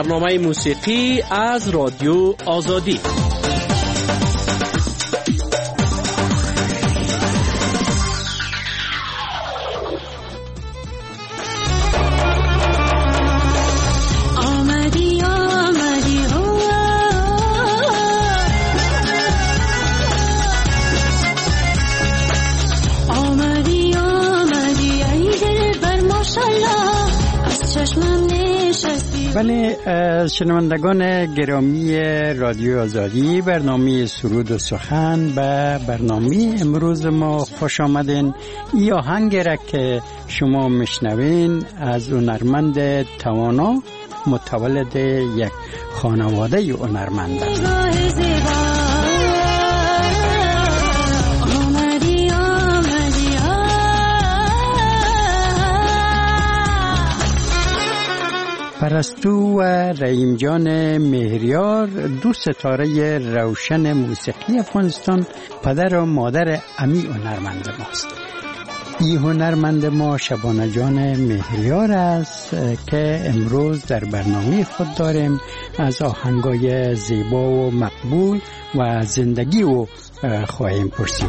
برنامه موسیقی از رادیو آزادی. بله، شنوندگان گرامی رادیو آزادی، برنامه سرود و سخن به برنامه امروز ما خوش آمدین. این آهنگ را که شما میشنوین از هنرمند توانا، متولد یک خانواده هنرمند است. پرستو و رحیم جان مهریار، دو ستاره روشن موسیقی افغانستان، پدر و مادر امی هنرمند ماست. این هنرمند ما شبانه جان مهریار است که امروز در برنامه خود داریم از آهنگای زیبا و مقبول و زندگی او خواهیم پرسید.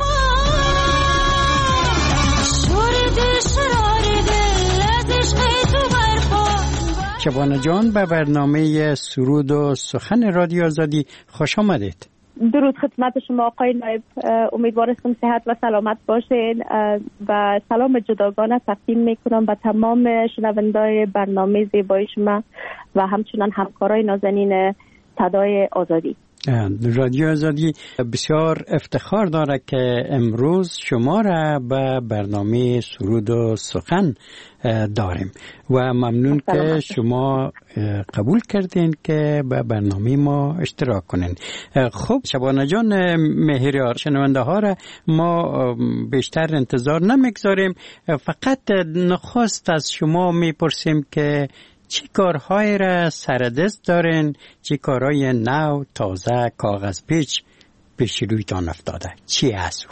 شبانه جان، به برنامه سرود و سخن رادیو آزادی خوش آمدید. درود خدمت شما آقای نایب، امیدوارم صحت و سلامت باشین و سلام جداگانه تقدیم میکنم به تمام شنوندای برنامه زیبای شما و همچنان همکارای نازنین صدای آزادی. رادیو آزادی بسیار افتخار داره که امروز شما را به برنامه سرود و سخن داریم و ممنون که شما قبول کردین که به برنامه ما اشتراک کنین. خب شبانه جان مهریار، شنونده ها را ما بیشتر انتظار نمیگذاریم، فقط نخست از شما میپرسیم که چی کارهای را سردست دارین؟ چی کارهای نو، تازه، کاغذ پیش رویتان افتاده؟ چی هست؟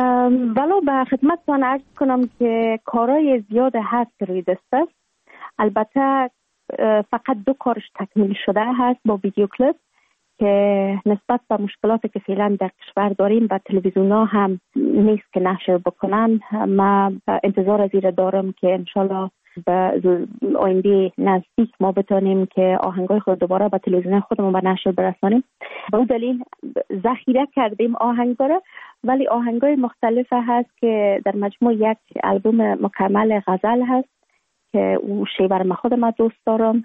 ولو به خدمتتان عرض کنم که کارهای زیاد هست روی دست است. البته فقط 2 کارش تکمیل شده هست با ویدیو کلیپ که نسبت به مشکلاتی که فعلا در کشور داریم و تلویزیون ها هم نیست که نشر بکنن. من انتظار از این دارم که انشالله به آینده نزدیک ما بتونیم که آهنگای خود دوباره به تلویزیون خودمون به نشر برسانیم. به اون دلیل ذخیره کردیم آهنگا را، ولی آهنگای مختلف هست که در مجموع یک البوم مکمل غزل هست که او شیوه ما خودم دوست دارم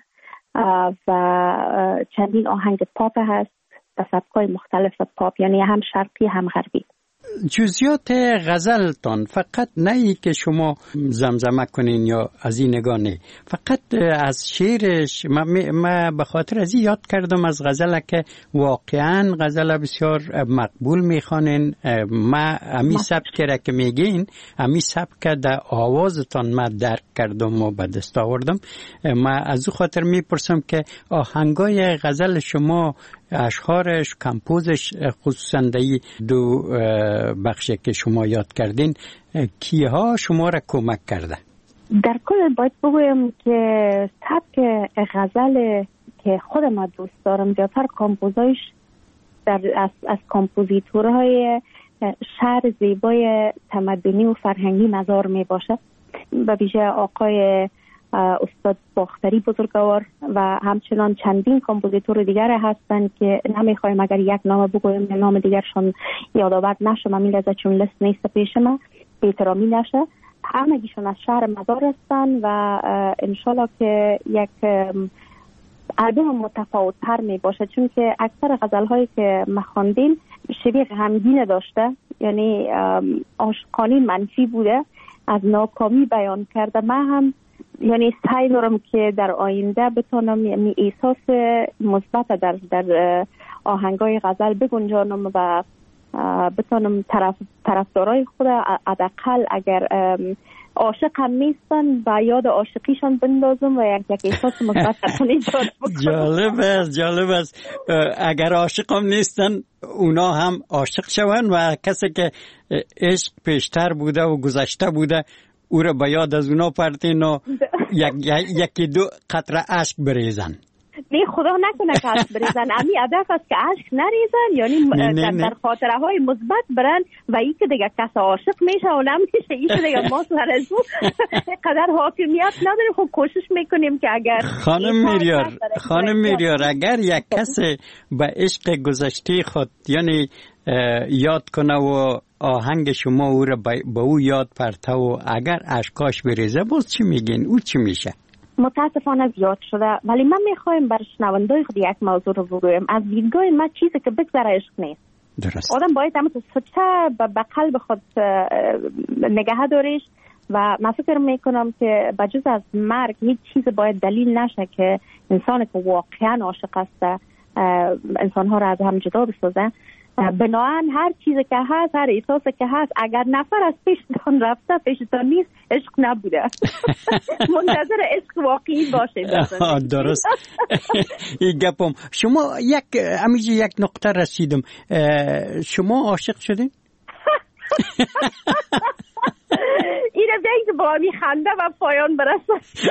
و چندین آهنگ پاپ هست به سبکای مختلف پاپ، یعنی هم شرقی هم غربی. جزئیات غزلتان فقط نه ای که شما زمزمه کنین یا از این نگاه نه، فقط از شعرش ما به خاطر از یاد کردم از غزل که واقعا غزل بسیار مقبول میخوانین. ما امی سبک را که میگین، امی سبک در آوازتان ما درک کردم و به دست آوردم. ما از او خاطر میپرسم که آهنگای غزل شما، اشعارش، کمپوزش، خصوصا در 2 بخشی که شما یاد کردین، کیها شما را کمک کرده؟ در کل باید بگویم که سبک غزل که خودم دوست دارم زیادتر کامپوزایش از کامپوزیتورهای شعر زیبای تمدنی و فرهنگی نظر می باشه. به ویژه آقای استاد باختری بزرگوار و همچنان چندین کامپوزیتور دیگر هستند که نمیخوایم اگر یک نام بگویم نام دیگرشون یادآور نشه، من میلازه چون لیست نیست پیش من، بی‌احترامی نشه. همگیشون از شهر مزار هستند و انشالله که یک البوم متفاوت تر می باشه، چون که اکثر غزل هایی که ما خواندیم شبیه غمگین داشته، یعنی عاشقانه منفی بوده، از ناکامی بیان کرده. من هم یعنی سعی دارم که در آینده بتونم یعنی احساس مثبت در آهنگای غزل بگنجانم و بتونم طرفدارای خود حداقل اگر عاشق هم نیستن و یاد عاشقیشان بندازم و یک احساس مثبت ایجاد بکنم. جالب است. اگر عاشق هم نیستن اونا هم عاشق شون و کسی که عشق پیشتر بوده و گذشته بوده او را به یاد از اونا پرتین و یکی 2 قطره اشک بریزن. نه خدا نکنه که اشک بریزن. امی هدف است که اشک نریزن، یعنی در خاطره های مثبت برن و این که دیگه کس عاشق میشه و نمیشه این دیگه ما سر از اون قدر حاکمیت نداریم. خب کوشش میکنیم که اگر خانم میریار اگر یک کس به عشق گذشته خود یعنی یاد کنه و آهنگ شما او را به او یاد پرته و اگر اشکاش بریزه باز چی میگین؟ او چی میشه؟ متاسفانه زیاد شده، ولی من میخوایم بر شنوندای خود یک موضوع رو بگویم. از دیدگاه من چیزی که بگذره عشق نیست. درست. آدم باید همه سچه به قلب خود نگه داریش و من فکر میکنم که بجز از مرگ هیچ چیز باید دلیل نشه که انسان که واقعا عاشق است انسانها را از هم جدا بسازه. بنابراین هر چیزی که هست، هر احساسی که هست، اگر نفر از پیشتان رفته پیشتان نیست، عشق نبوده. منتظر عشق واقعی باشه. درست. این گپم. شما یک نقطه رسیدم. شما عاشق شدین؟ این رو بیایی که با می خنده و پایان برسه.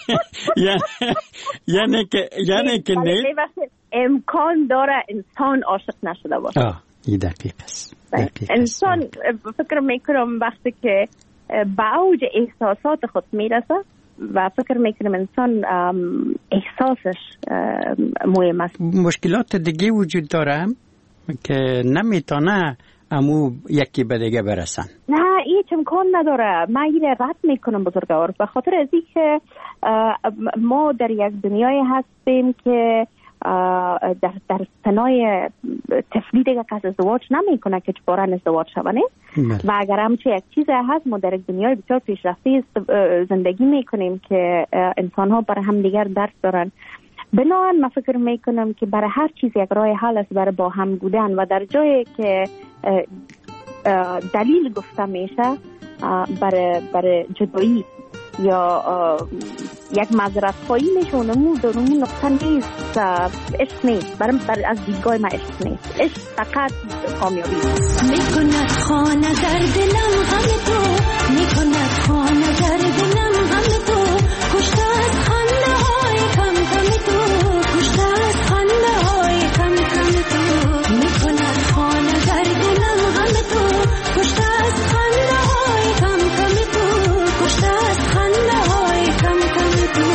یعنی که نه امکان داره انسان عاشق نشده باشه. این دقیق است. انسان فکر میکنم وقتی که به اوج احساسات خود میرسه و فکر میکنم انسان احساسش مهم است. مشکلات دیگه وجود داره که نمیتونه امو یکی به دیگه برسن. نه هیچ امکان نداره. من این رد میکنم بزرگوار، به خاطر از این که ما در یک دنیای هستیم که در سنای طفلی دیگه کس ازدواج نمیکنه که چبارن ازدواج شونه و اگر همچه یک چیز هست ما در یک دنیای بسیار پیشرفته زندگی میکنیم که انسان ها برای هم دیگر درس دارن. بنابراین من فکر میکنم که برای هر چیز یک راه حل است برای با هم بودن و در جایی که دلیل گفته میشه برای جدایی یا یک معذرت خواهی میشه اونمون نقطه نیست. عشق نیست. برای از دیدگاه من عشق نیست. عشق فقط کامیابی میکند خانه در دلم غم تو، میکند خانه در دلم غم تو، کشته از خنده های کم کم تو، کشته از خنده های کم کم تو، میکند خانه در دلم غم تو، کشته از خنده های کم کم تو، کشته از خنده های کم کم تو.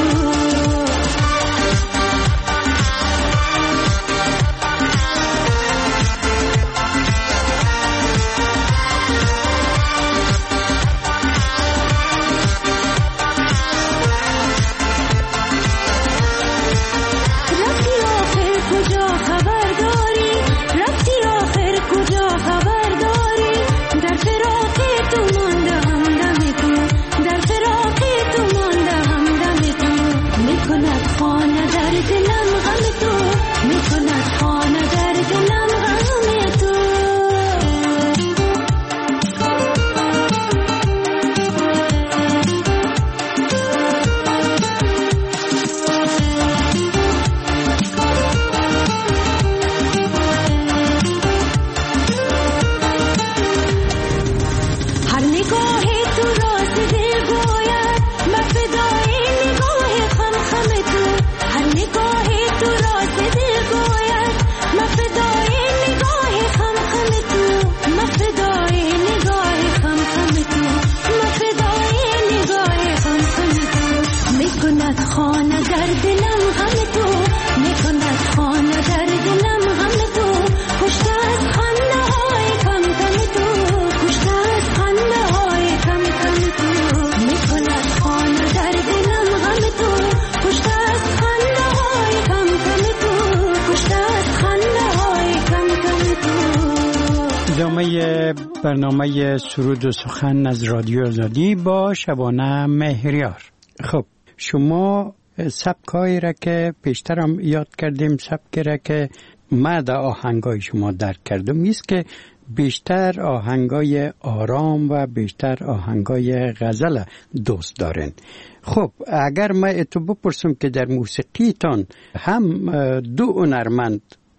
برنامه سرود و سخن از رادیو آزادی با شبانه مهریار. خب شما سبکایی را که پیشتر هم یاد کردیم، سبکی را که ما در آهنگای شما درک کردم است که بیشتر آهنگای آرام و بیشتر آهنگای غزل دوست دارین. خب اگر ما اتو بپرسم که در موسیقیتان هم دو هنرمند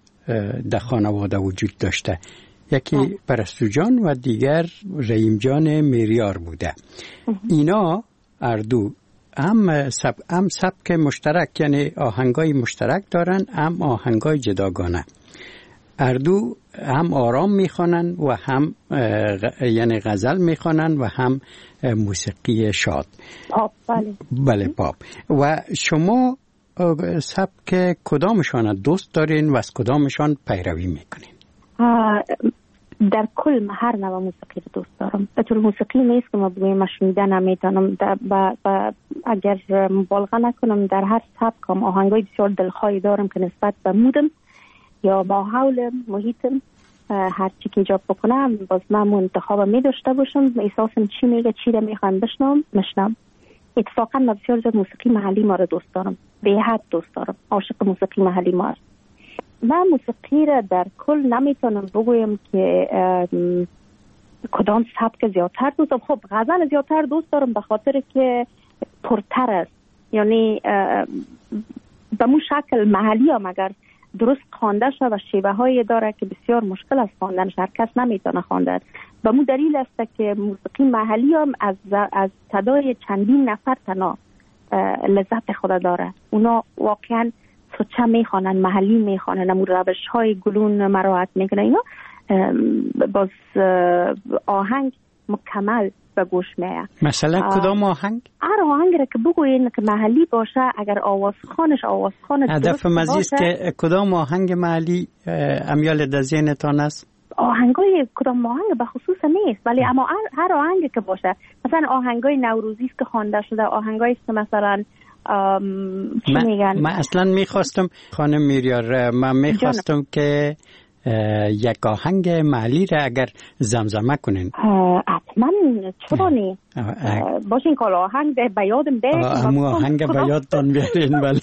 در خانواده وجود داشته، یکی پرستو جان و دیگر رحیم جان میریار بوده، اینا اردو هم سبک مشترک، یعنی آهنگای مشترک دارن، هم آهنگای جداگانه. اردو هم آرام میخوانن و هم یعنی غزل میخوانن و هم موسیقی شاد. پاپ. بله پاپ. و شما سبک کدامشان دوست دارین و از کدامشان پیروی میکنین؟ در کل هر نوع موسیقی رو دوست دارم. به طور موسیقی نیست که ما بگویم شنیدن نمیتونم، اگر مبالغه نکنم در هر سبکم آهنگای بسیار دلخواهی دارم که نسبت به مودم یا ماحول محیطم هر چی که ایجاب بکنم باز من انتخاب می داشته باشم، احساسم چی میگه، چی رو میخوام بشنم. اتفاقا من بسیار زیاد موسیقی محلی ما رو دوست دارم، به حد دوست دارم، عاشق موسیقی محلی ما هستم. من موسیقی را در کل نمیتونم بگویم که کدام سبک زیادتر دوست دارم. خب غزل زیادتر دوست دارم به خاطر که پرتر است، یعنی به مو شکل محلی هم اگر درست خوانده شد و شیوه هایی داره که بسیار مشکل است خواندنش، هر کس نمیتونه خواندن. به مو دلیل است که موسیقی محلی هم از صدای چندین نفر تنها لذت خود داره. اونا واقعا سوچه میخوانن، محلی میخوانن، امور روش های گلون مراعات میکنن. اینا باز آهنگ مکمل به گوش میاد. مثلا کدام آهنگ؟ هر آهنگ را که بگوین که محلی باشه، اگر آوازخوان هدف مزیست که کدام آهنگ محلی امیال در ذهنتان است؟ آهنگای کدام آهنگ به خصوص نیست، ولی اما هر آهنگی که باشه، مثلا آهنگای نوروزی است که خوانده شده، آهنگایی که مثلا چی میگن؟ من اصلا میخواستم خانم میریار، من میخواستم که یک آهنگ محلی را اگر زمزمه کنین. حتما، چرا نی؟ باشین که آهنگ به یادم ده. امو آهنگ به یادتان بیارین. ولی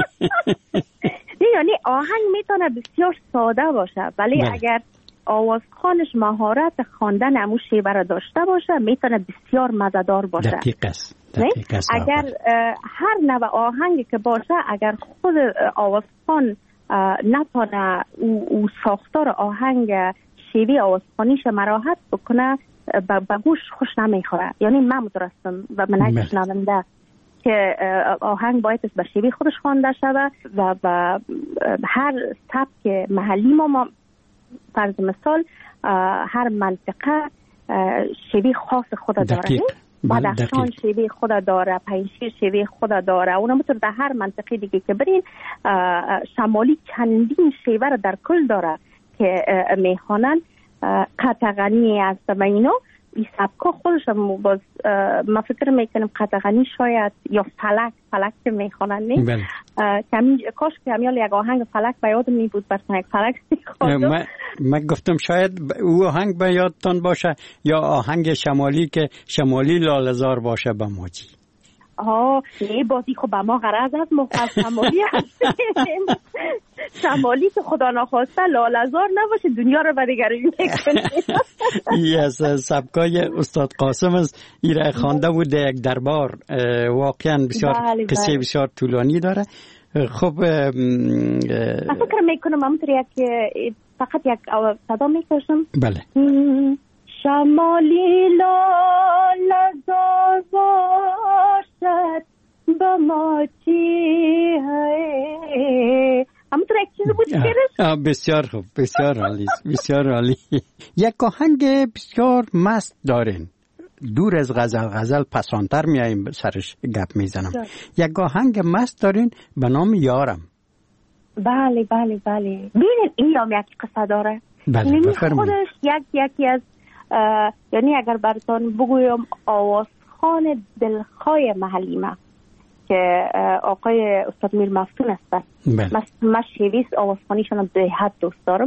یعنی آهنگ میتونه بسیار ساده باشه، ولی اگر آوازخوانش مهارت خواندن امو شیوه را داشته باشه میتونه بسیار مزه‌دار باشه. دقیق است. اگر هر نوع آهنگی که باشه، اگر خود آوازخوان نتونه او ساختار آهنگ شیوه آوازخوانیش مراحت بکنه، به گوش خوش نمیخوره. یعنی من مترسم و من شنونده که آهنگ باید به شیوه خودش خوانده شود و هر سبک محلی ما فرض مثال هر منطقه شیوه خاص خود داره. بدخشان شیوه خود داره، پنجشیر شیوه خود داره. اونا مثل در هر منطقه دیگه که برین، شمالی چندین شیوه را در کل داره که میخوانن. قطغنی است و اینا این سبکا خودش باز ما فکر میکنم قطغنی شاید یا فلک که میخوانن نه کاش که همیال یک آهنگ فلک به یادم می بود، برسن یک فلک میخوانم. من گفتم شاید او آهنگ به یادتان باشه یا آهنگ شمالی که شمالی لاله‌زار باشه به موجی. نه بازی خب به ما غرض از مفصل شمالی هستیم. شمالی که خدا نخواسته لاله‌زار نباشه دنیا رو بدگرایی میکنه. ای از سبکای استاد قاسم است، ایره خوانده بود یک دربار، واقعا بسیار قصه بسیار طولانی داره. خب من فکر میکنم همونطور یک فقط یک صدا میکشم. بله. شمالی لاله‌زار باشد با ما چی ہے. همونطور یک چیز بود که بسیار خوب، بسیار عالی، بسیار عالی. یک آهنگ بسیار مست دارین، دور از غزل پسانتر میاییم سرش گپ میزنم. یک آهنگ مست دارین به نام یارم. بله ببینید این هم یک قصه داره. بله بفرمایید. خودش یکی از یعنی اگر براتون بگویم آوازخوان دلخواه محلی ما که آقای استاد میر مفتون هستن. من شیویست آوازخوانیشون به حد دوست دارم.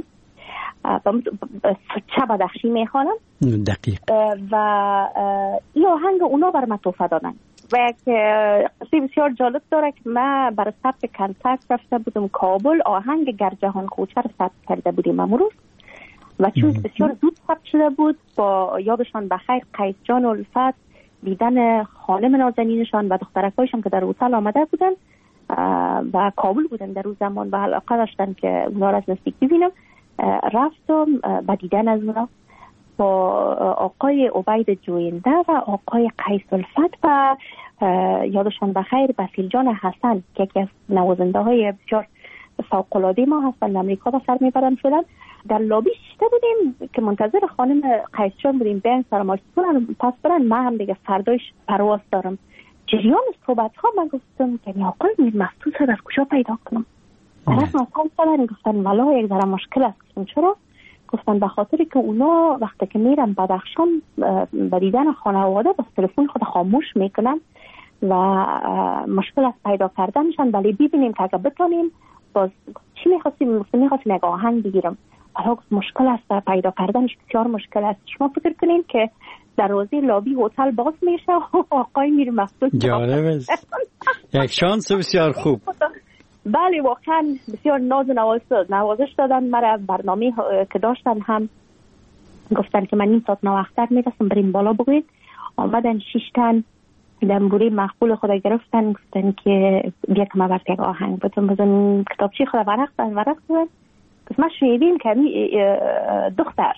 چه بدخشی میخوانم. دقیق. و این آهنگ اونا بر من توفه دادن و یک قصه بسیار جالب داره که من برای ثبت کنسرت رفته بودم کابل، آهنگ گرجهان کوچه رو ثبت کرده بودیم امروز و چون بسیار زود ثبت شده بود با یادشان بخیر قیس جان و الفت دیدن خانم نازنینشان و دخترکایشان که در هتل آمده بودن و کابل بودن در اون زمان و علاقه داشتن که اونا را از نزدیک ببینم. رفتم با دیدن از اونا با آقای عبید جوینده و آقای قیس الفت و یادشان بخیر بسیل جان حسن که یکی از نوازنده های بسیار فوق‌العاده ما هستند، امریکا به سر میبرن فعلا. در لابی شیشته بودیم که منتظر خانم قیسجان بودیم بیان سلامتی کنن پس برن. ما هم دیگه فردایش پرواز دارم. جریان صحبت ها من گفتم که آقای میر مفتوح از کجا پیدا کنم؟ طرف مثلا سالن گفتن والا یک ذره مشکل است. چرا؟ گفتن به خاطر که اونا وقتی که میرن بدخشان به دیدن خانواده با تلفن خود خاموش میکنن و مشکل از پیدا کردنشان. ولی ببینیم که اگه بتونیم باز چی میخواستیم یک آهنگ بگیرم، حالا مشکل است پیدا کردنش، بسیار مشکل است. شما فکر کنین که دروازه لابی هتل باز میشه و آقای میر مفتوح جالب است. یک شانس بسیار خوب. بله واقعا بسیار ناز نوازش دادن مرا. برنامه که داشتن هم گفتن که من نیم ساعت نوختر میرسم بریم بالا بگوید. آمدن 6 تن دنبوری مقبول خود گرفتن گفتن که بیا که ما برد یک آهنگ بزن کتابچی خود ورق بودن. گفت ما شنیدیم که دختر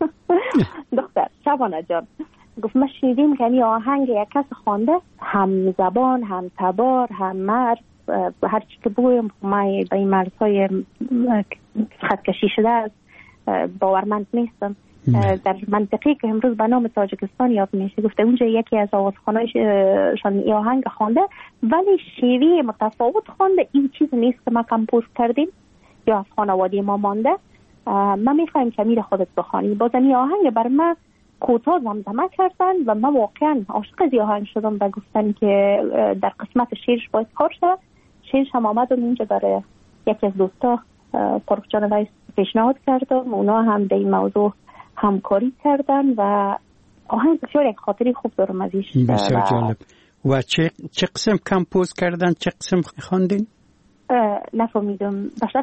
شبانه جان گفت ما شنیدیم که این آهنگ یک کس خوانده، هم زبان هم تبار هم مرد، هر چی که بگویم ما به این مرزهای خط کشی شده است باورمند نیستم. در منطقی که امروز به نام تاجیکستان یاد میشه گفته اونجا یکی از آوازخوانایشان این آهنگ خوانده ولی شیوه متفاوت خوانده. این چیز نیست که ما کمپوز کردیم یا از خانواده ما مانده. ما میخوایم که میر خودت بخوانی. بازم این آهنگ بر ما کوتاه زمزمه کردن و من واقعا عاشق از این آهنگ شدم و گفتن که در قسمت شعرش باید کار شد. شعرش هم آمدم اینجا برای یکی از دوستا فرخ جان ویس پیشنهاد کردم، اونا هم در این موضوع همکاری کردن و آهنگ بسیار یک خاطری خوب دارم ازش. بسیار جالب. و چه قسم کمپوز کردن، چه قسم خواندین؟ نفهمیدم.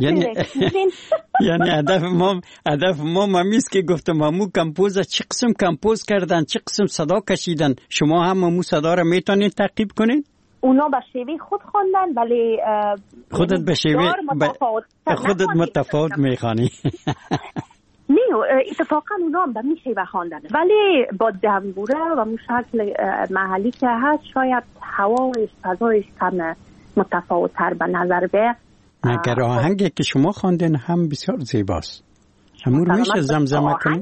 یعنی هدف ما مامیست که گفتم همو کمپوز چه قسم کمپوز کردن، چه قسم صدا کشیدن. شما هم همو صدا را میتونین تعقیب کنین؟ اونا به شیوه خود خواندن ولی خودت به شیوه خودت متفاوت میخوانی. نه اتفاقا اونا هم به می شیوه خواندن ولی با دنبوره و مو شکل محلی که هست شاید هوایش فضایش کم متفاوت تر به نظر بیاد. مگر آهنگی که شما خواندین هم بسیار زیباست. همون میشه زمزمه کنید؟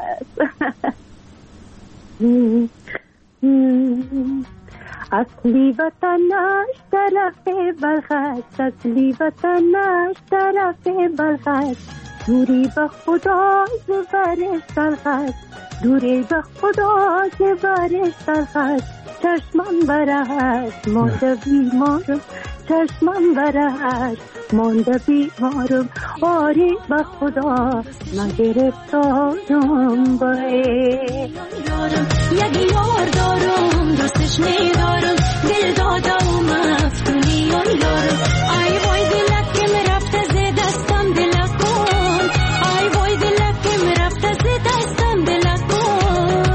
اصلی وطنش طرف بلخست، اصلی وطنش طرف بلخست، دوری به خدا زبرش تلخست، دوری به خدا زبرش تلخست. چشمم برهست مانده بیمارم، چشمم برهست مانده بیمارم، آری به خدا من گرفتارم باید. یک یار دارم دوستش میدارم، دل دادم مفتونیان دارم. ای وای دلک که مرفته ز دستم دلک کن، ای وای دلک که مرفته ز دستم دلک کن.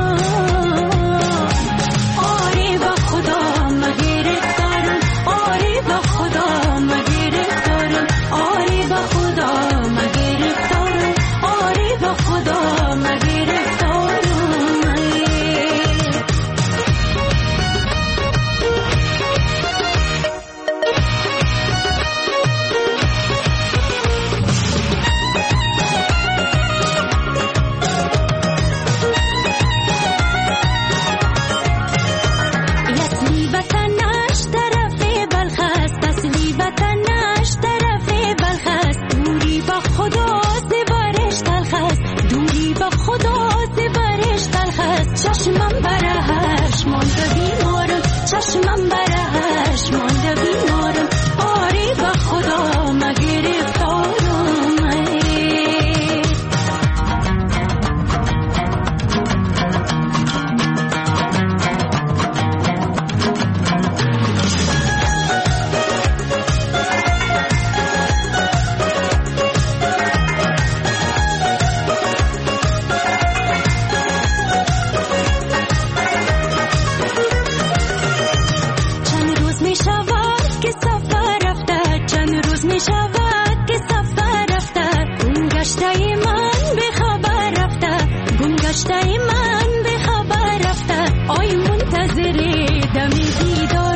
آری به خدا من گرفتارم، آری به خدا من گرفتارم، آری به خدا من گرفتارم، آری به خدا من گرفتارم. چشمم برهش مانده بیمارم، چشمم برهش مانده بیمارم، آری به خدا من گرفتارم. گشته من به خبر رفته، آی منتظر دمی دیدار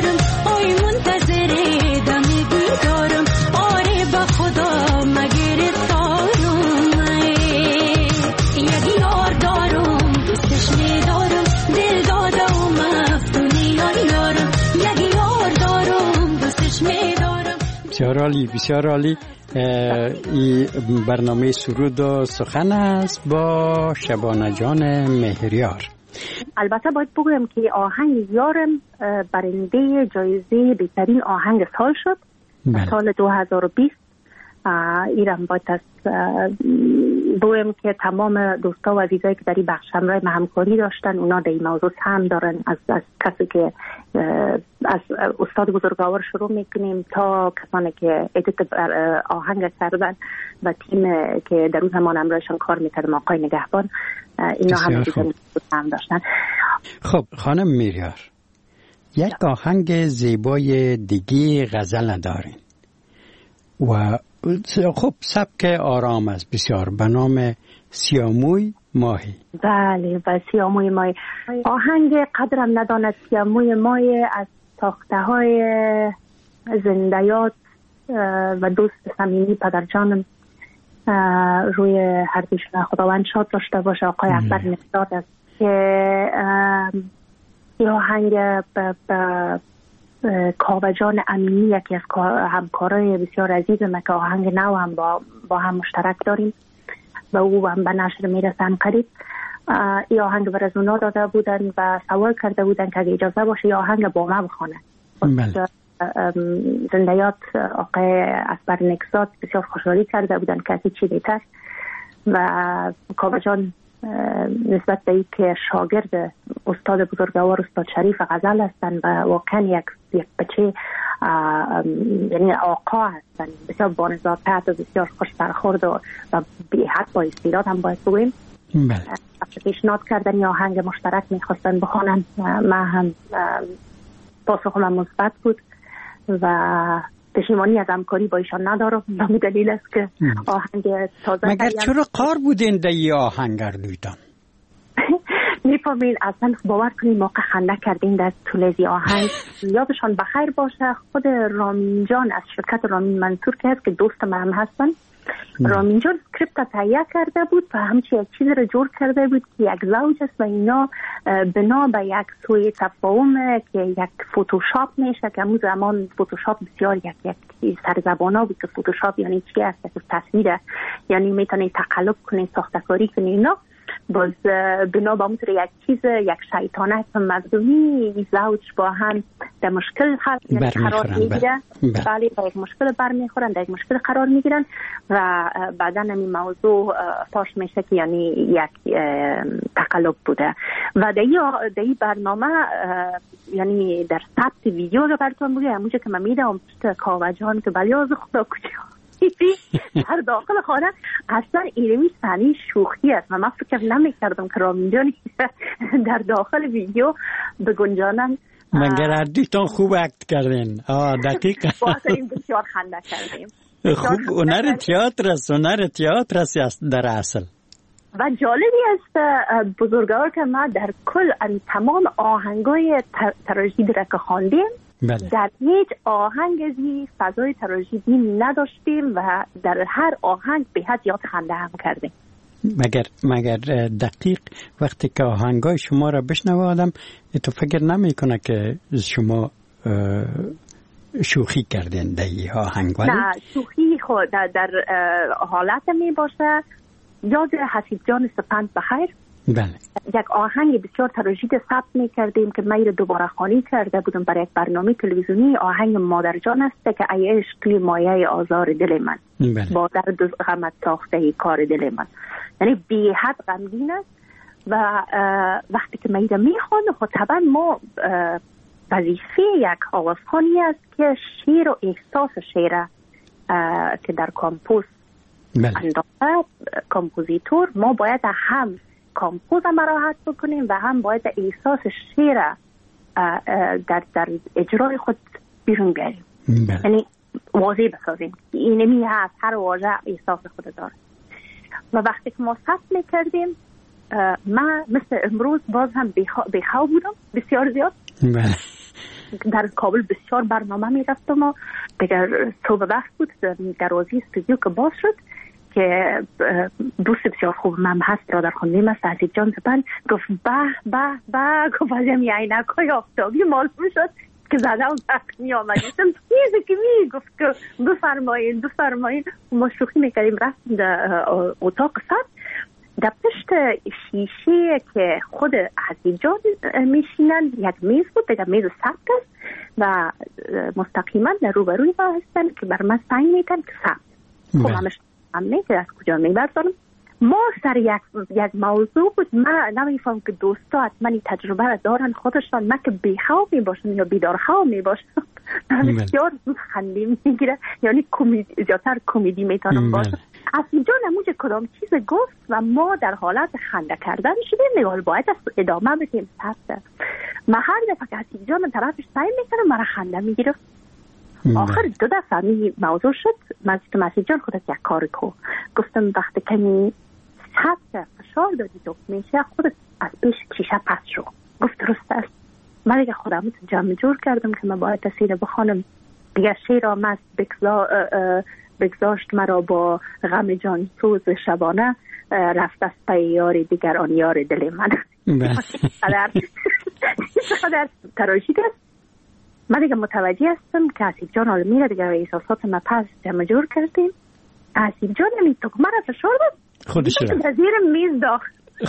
بسیار عالی، بسیار عالی. این برنامه سرود و سخن است با شبانه جان مهریار. البته باید بگویم که آهنگ یارم برنده جایزه بهترین آهنگ سال شد. سال 2020. ایران باید بگویم که تمام دوستا و عزیزایی که در این بخش همراه ما همکاری داشتن، اونا در این موضوع سهم دارن. از کسی که از استاد بزرگوار شروع میکنیم تا کسانی که ادیت آهنگ کردن و تیم که در اون زمان همراهشان کار میکردم، آقای نگهبان، اینا همه سهم داشتن. خب خانم مهریار، یک آهنگ زیبای دیگه غزل دارین و خب سبک آرام است بسیار، به نام سیاموی ماهی. بله، و سیاموی ماهی آهنگ قدرم نداند سیاموی ماهی از ساخته های زندیات و دوست صمیمی پدرجانم روی هر دوشون خداوند شاد داشته باشه، آقای اکبر نقداد است که این آهنگ کاوجان امینی یکی از همکارای بسیار عزیزم که آهنگ نو هم با هم مشترک داریم و او هم به نشر میرسن قریب. این آهنگ بر از اونا داده بودن و سوال کرده بودن که اگه اجازه باشه این آهنگ با ما بخونه. زندیات آقای اکبر نقداد بسیار خوشحالی کرده بودن که چی بهتر و کاوجان نسبت به این که شاگرد استاد بزرگوار استاد شریف غزل هستن و واقعا یک بچه یعنی آقا هستن، بسیار بانزاکت و بسیار خوش برخورد و بی حد با استعداد هم باید بگویم. پیشنهاد کردن یا آهنگ مشترک میخواستن بخونن، من هم پاسخ من مثبت بود و پشیمانی از همکاری با ایشان ندارم. به دلیل است که آهنگ تازه مگر چرا قار بودین در این آهنگ دویدان؟ میفهمین اصلا باور کنید موقع خنده کردین در طول از آهنگ. یادشان بخیر باشه خود رامین جان از شرکت رامین منصور که هست که دوست من هم هستن، رامین جان اسکریپت تهیه کرده بود و همچی یک چیز رو جور کرده بود که یک زوج است و اینا بنا به یک سوی تفاهم که یک فوتوشاپ میشه که همون زمان فوتوشاپ بسیار یک سرزبانا بود که فوتوشاپ یعنی چی است، یک تصویر یعنی میتونی تقلب کنی ساختکاری کنی اینا. باز بنا به اونطور یک چیز یک شیطانت مردمی زوج با هم در مشکل قرار میگیرن. بله، با یک مشکل برمیخورن، در یک مشکل قرار میگیرن و بعدا این موضوع فاش میشه که یعنی یک تقلب بوده. و در این برنامه یعنی در ثبت ویدیو رو براتون بگم همونجا که من میدم کاوجان که بلیاز خدا کجا در داخل خانه اصلا اینمی صحنه شوخی است و من فکر نمی‌کردم که رامین جان در داخل ویدیو بگنجانن. مگر اردیتان خوب اکت کردین. دقیقا واقعا بسیار خنده کردیم. خوب هنر تئاتر است در اصل. و جالبی است بزرگوار که ما در کل تمام آهنگای تراژدی را که خواندیم در هیچ آهنگ ازی فضای تراژدی نداشتیم و در هر آهنگ به حد یاد خنده هم کردیم. مگر دقیق وقتی که آهنگای شما را بشنوه آدم تو فکر نمی کنه که شما شوخی کردین در این آهنگ؟ نه، شوخی خود در حالت می باشه. یاد حسیب جان سپند بخیر، بله، یک آهنگ بسیار تراژدی ثبت می‌کردیم که من دوباره خوانی کرده بودم برای یک برنامه تلویزیونی. آهنگ مادر جان است که ای عشق مایه آزار دل من، بله، با درد و غمت ساخته کار دل من، یعنی بی حد غمگین است. و وقتی که من میخوانم خب طبعا ما وظیفه یک آوازخوانی است که شعر و احساس شعر که در کامپوز انداخته کامپوزیتور، ما باید هم کامپوز مراحت بکنیم و هم باید احساس شعر در اجرای خود بیرون بیاریم، یعنی واضح بسازیم. اینمی هست هر واژه احساس خود داره. و وقتی که ما ثبت میکردیم من مثل امروز باز هم بیخواب بودم بسیار زیاد. در کابل بسیار برنامه میرفتم و دیگر صبح وقت بود دروازه استودیو که باز شد که دوست بسیار خوب من هست برادر خانم است حسیب جان سپند گفت به گفت ازم عینک‌های آفتابی معلوم شد که زدم وقت می آمدیدم چیزی که می گفت که بفرمایید ما شوخی میکردیم رفتیم در اتاق ثبت در پشت شیشه که خود حسیب جان میشینن یک میز بود دیگه میز ثبت است و مستقیما در روبروی ما هستن که بر من سعی میکنن که ثبت خب همش همه که از کجا میبرزانم ما سر یک موضوع بود من نمیفهم که دوستا حتما این تجربه را دارن خودشان من که بیخواب میباشم یا بیدارخواب میباشم بسیار خندیم میگیره یعنی زیادتر کمدی میتونم باشم حسیب جان همونجا کدام چیز گفت و ما در حالت خنده کردن شدیم نگاه باید ادامه بدیم ثبت من هر دفعه که حسیب جان طرفش سعی میکنم مرا خنده میگیره آخر 2 دفعه می موضوع شد حسیب جان خودت یک کار کو گفتم وقتی که ثبت فشار دادی تو میشه خودت از پیش شیشه پس شو گفت درست است من دیگه خودم جمع جور کردم که من باید تصویر بخوانم دیگه شیر آمد بگذاشت مرا با غم جان سوز شبانه رفت از پی یاری دیگر آن یار دل من قدر تراژیک است من دیگه متوجه هستم که حسیب جان حالا میره دیگه احساسات ما پس جمع جور کردیم حسیب جان نمی تو مرا فشار داد خودش را در زیر میز داخت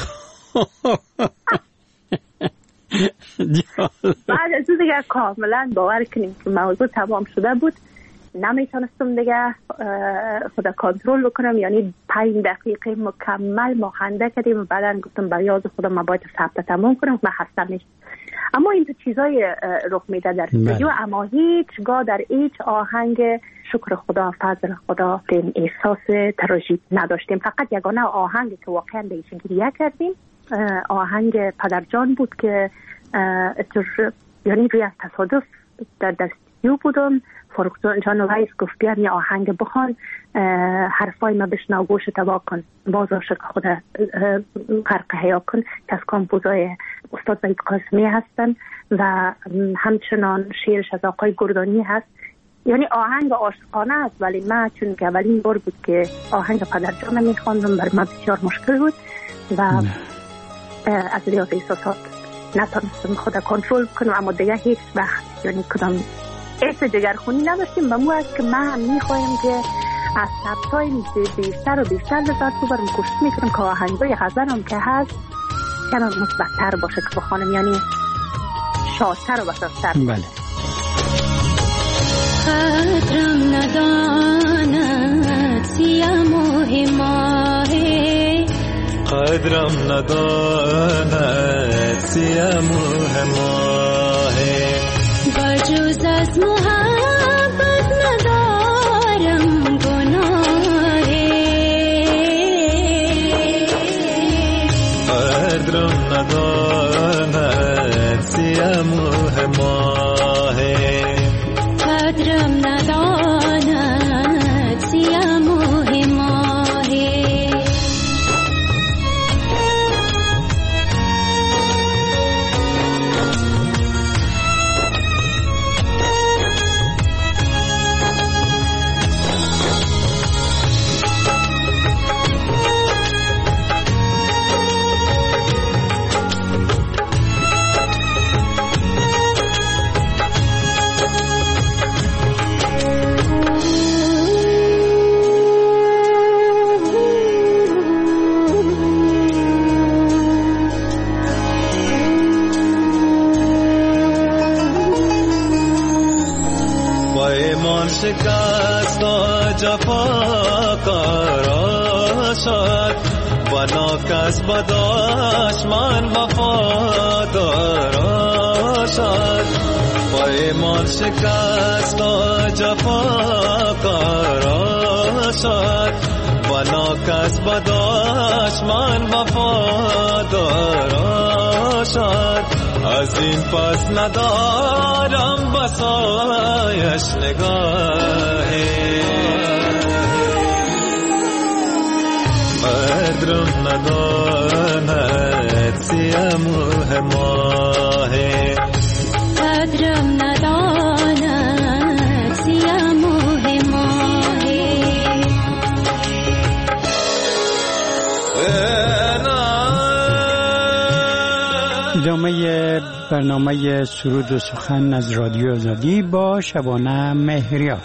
بعد از دیگه کاملا باور کنیم که موضوع تمام شده بود نمیتونستم دیگه خدا کنترل بکنم یعنی 5 دقیقه مکمل ما خنده کردیم و بعدا گفتم برای یاد خودم من باید ثبت تمام کنم من خسته میشم اما این چیزای رخ میده در استودیو اما هیچگاه در هیچ آهنگ شکر خدا فضل خدا این احساس تراژیک نداشتیم فقط یگانه آهنگی که واقعا بهش گریه کردیم آهنگ پدرجان بود که یعنی روی از تصادف در استودیو بودم فاروق جان وایس گفت بیار یه آهنگ بخوان حرفای ما بشنو گوش تبا کن باز عاشق خود غرق حیا کن که از کامپوزای استاد وحید قاسمی هستن و همچنان شعرش از آقای گردانی هست یعنی آهنگ عاشقانه است ولی من چون که اولین بار بود که آهنگ پدرجان میخواندم بر من بسیار مشکل بود و از ریاض احساسات نتونستم خود کنترل کنم اما دیگه هیچ وقت یعنی کدام حس جگرخونی نداشتیم و مو است که من هم میخوایم که از ثبت‌های بیشتر و بیشتر لذت ببرم کوشش میکنم که آهنگای غزل هم که هست کمی مثبت‌تر باشه که بخوانم یعنی شادتر و بسازتر بله قدرم نداند سیم و هماهه قدرم نداند سیم و هماهه بجز از محبت ندارم گناهه قدرم نداند سیم و هماهه قدرم نداند سیم و هماهه شکست و جفا کارا شد و ناکس بداش من وفادارا شد و ایمان شکست و جفا کارا شد و ناکس بداش من وفادارا شد از این پس ندارم بسایش نگاهی قدرم نداند سیم و هماهی قدرم نداند سیم و هماهی ادامه برنامه سرود و سخن از رادیو آزادی با شبانه مهریار.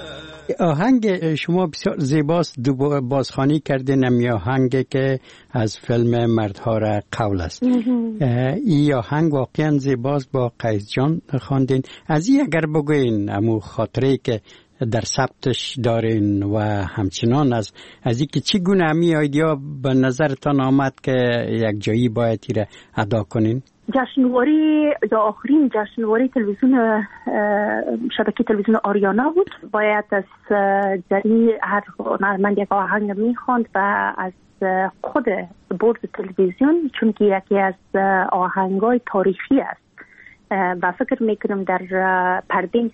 آهنگ شما بسیار زیباست، بازخوانی کردین امی آهنگ که از فیلم مردها را قول است. این آهنگ واقعا زیباست، با قیس جان خواندین. از این اگر بگوین امو خاطره که در ثبتش دارین و همچنان از این که چگونه امی ایدیا به نظرتان آمد که یک جایی باید را ادا کنین؟ جشنواره یا آخرین جشنواره تلویزیون شبکه تلویزیون آریانا بود. باید از جری هر هنرمند یک آهنگ میخواند و از خود بورد تلویزیون، چون که یکی از آهنگای تاریخی است و فکر میکنم در پرده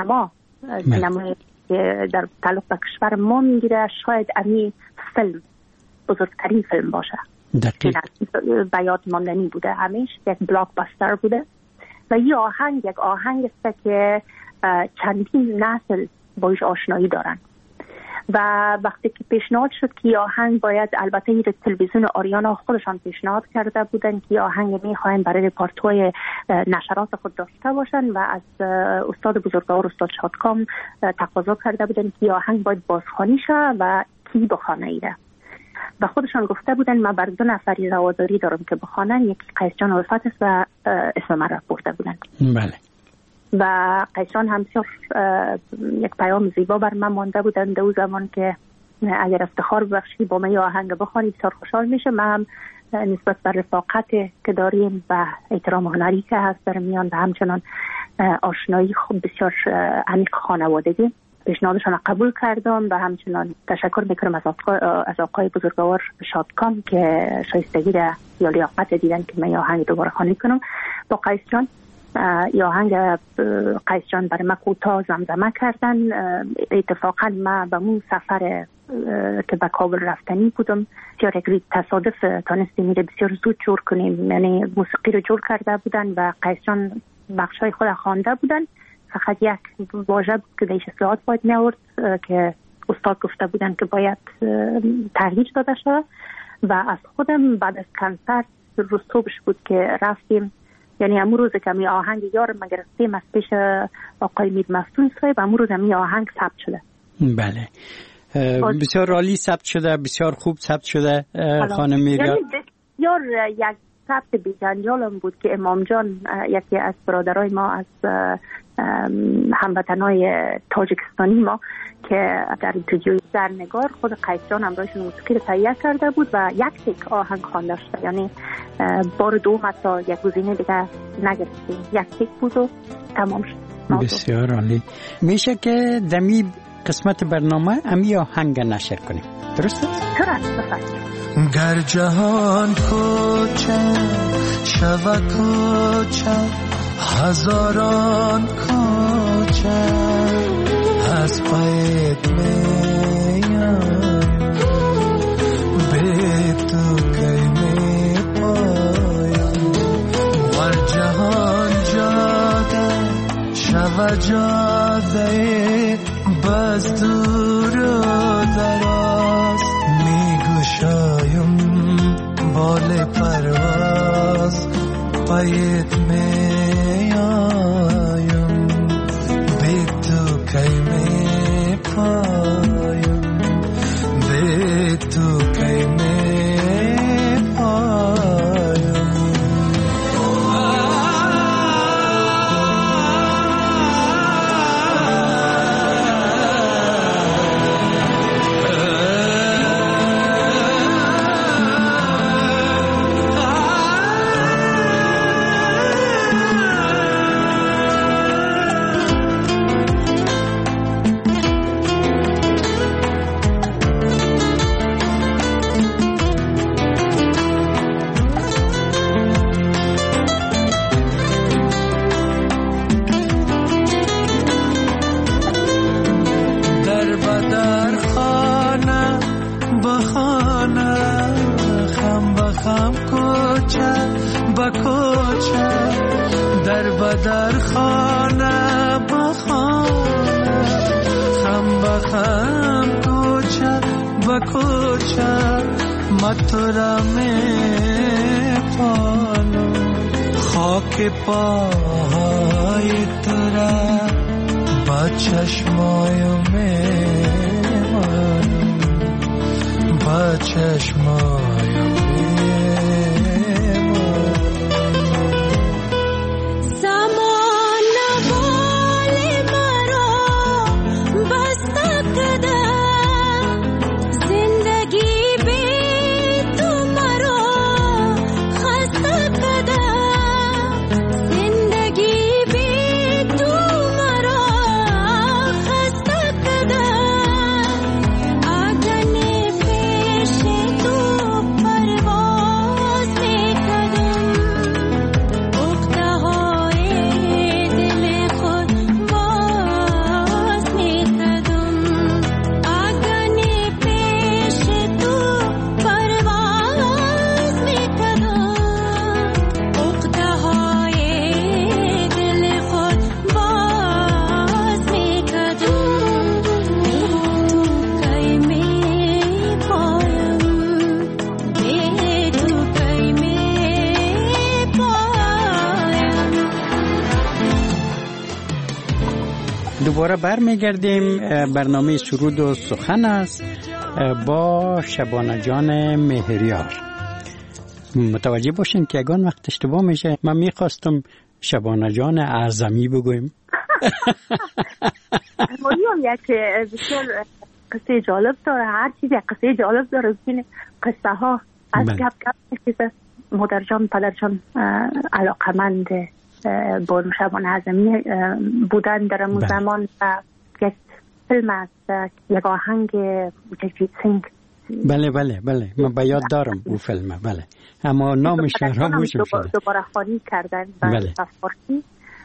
سینمای در تعلق به کشور ما میگیره، شاید امی فیلم بزرگترین فیلم باشه. دقیق. به یاد ماندنی بوده، همیشه یک بلاک باستر بوده و این آهنگ یک آهنگ است که چندین نسل باش آشنایی دارن و وقتی که پیشنهاد شد که آهنگ باید، البته این تلویزیون آریانا خودشان پیشنهاد کرده بودن که آهنگ میخواین برای رپارت‌های نشرات خود داشته باشن و از استاد بزرگوار استاد شادکام تقاضا کرده بودن که آهنگ باید بازخوانی شه و کی بخوانه ایره و خودشان گفته بودن ما بر 2 نفری رواداری دارم که بخوانن، یکی قیس جان الفت است و اسم من را برده بودن. بله. و قیس جان هم یک پیام زیبا بر من مانده بودن دو زمان که اگر افتخار ببخشی با من آهنگ بخوانی بسیار خوشحال میشه. من هم نسبت بر رفاقت که داریم و احترام هنری که هست در میان و همچنان آشنایی خوب بسیار عمیق خانوادگی پیشنهادشان قبول کردم و همچنان تشکر میکنم از آقای بزرگوار شادکام که شایستگی یا لیاقت دیدن که من آهنگ دوباره خوانی کنم. با قیس جان آهنگ قیس جان برای ما کوتاه زمزمه کردن. اتفاقا ما به اون سفر که به کابل رفتنی بودم بسیار یک تصادف تانستیم میره بسیار زود جور کنیم، یعنی موسیقی رو جور کرده بودن و قیس جان بخشای خود خوانده بودن، فقط یک واژه بود که دیش اصلاحات باید می‌آورد که استاد گفته بودن که باید تغییر داده شد و از خودم بعد از کنسرت روز صبحش بود که رفتیم، یعنی امون روز که می آهنگ یارم مگر رفتیم از پیش آقای میر مفتون صاحب، امون روز می آهنگ ثبت شده. بله بسیار عالی ثبت شده، بسیار خوب ثبت شده خانم میریار. یعنی بسیار یک ثبت بی‌جنجالم بود که امام جان یکی از برادرای ما از هموطنای تاجیکستانی ما که در اینترجوی زرنگار خود قیس جان همراهشون موسیقی رو تهیه کرده بود و یک تک آهنگ خوانده شد، یعنی بار دوم حتی یک گزینه دیگه نگرفتیم، یک تک بود و تمام شد. بسیار عالی. میشه که دمی قسمت برنامه امی آهنگ نشر کنیم، درسته؟ درست بفرمایید. گر جهان کوچه شود کوچه هزاران کوچه از پایت میان به تو کی می پایم ور جهان جاده شود جاده بس دور و دراز میگشایم بال پرواز پایت میایم به تو کی می پایم به تو کی می پایم. در خانه با خانه خم با خم کوچه با کوچه ما تو را می پالم خاک پاهای تو را با چشمای میمانم، با چشمای دوباره برمیگردیم. برنامه سرود و سخن است با شبانه جان مهریار. متوجه باشین که اگه وقت اشتباه میشه، من میخواستم شبانه جان اعظمی بگویم. مریم یک بسیار قصه جالب داره، هر چیز یک قصه جالب داره. ببین قصه ها از گپ میشه. مادر جان پدر جان علاقمند با شبانه اعظمی بودن در اون زمان و یک فیلم است، یک آهنگ جگجیت سینگ. بله من به یاد دارم اون فیلم. بله اما نامش را موشم شده دوباره خوانی کردن. بله فارسی